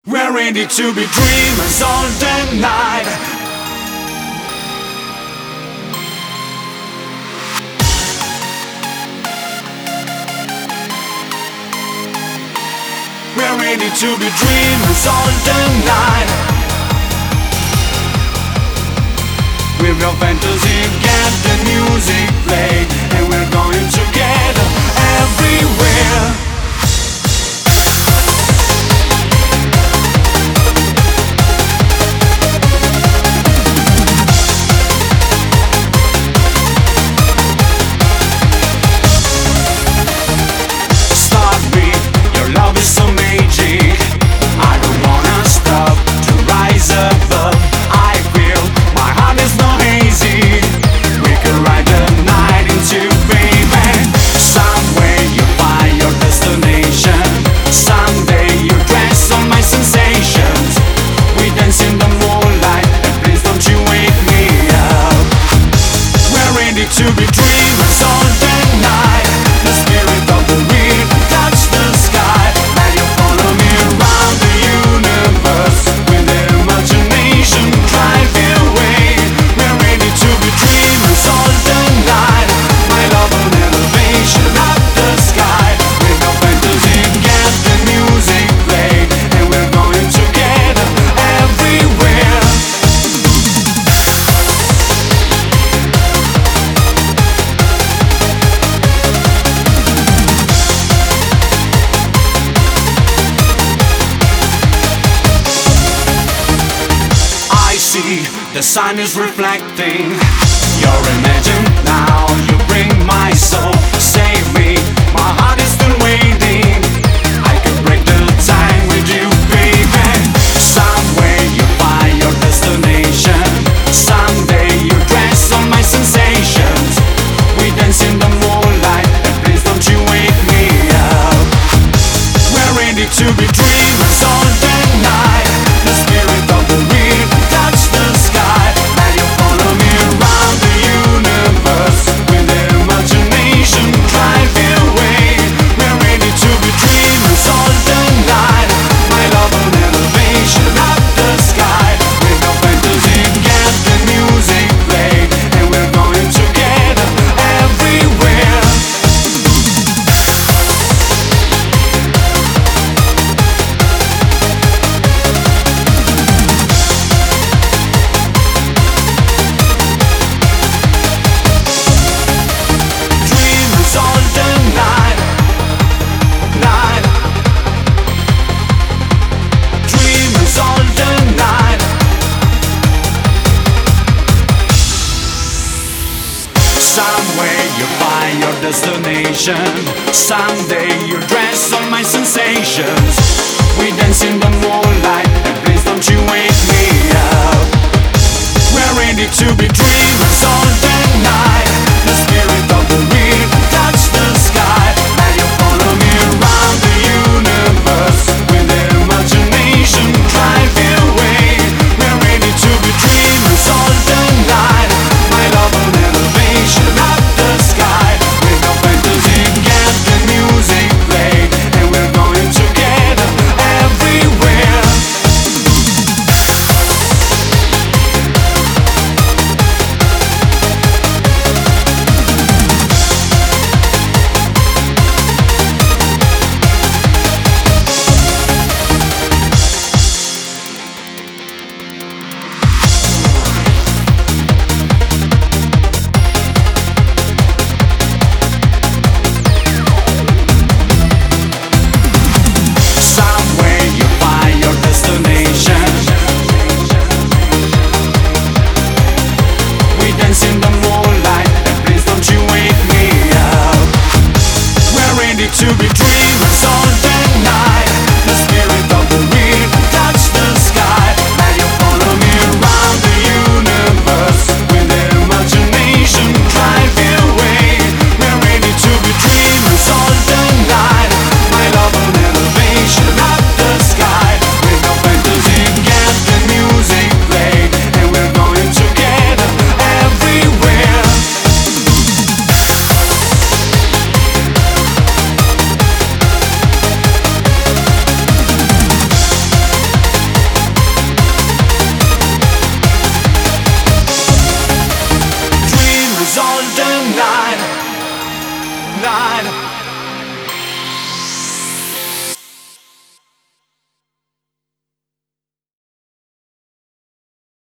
We're ready to be dreamers all the night. We're ready to be dreamers all the night. With your fantasy, get the music played, and we're going together everywhere. To be dreamers all the night. The spirit of the wind touch the sky. And you follow me around the universe. With the imagination drive you away. We're ready to be dreamers all the night. My love on elevation up the sky. With no fantasy, get the music played, and we're going together everywhere. The sun is reflecting your imagine now. You bring my soul, save me. My heart is still waiting. I could break the time with you, baby. Somewhere you find your destination. Someday you dress on my sensations. We dance in the moonlight, and please don't you wake me up. We're ready to be dreamers all the night. The spirit of the wind touch the sky. And you follow me around the universe. With the imagination drive you away. We're ready to be dreamers all the night. My love on elevation up the sky. With no fantasy, get the music played, and we're going together everywhere. All the night, night. Dreamers all the night. Somewhere you find your destination. Someday you dress on my sensations.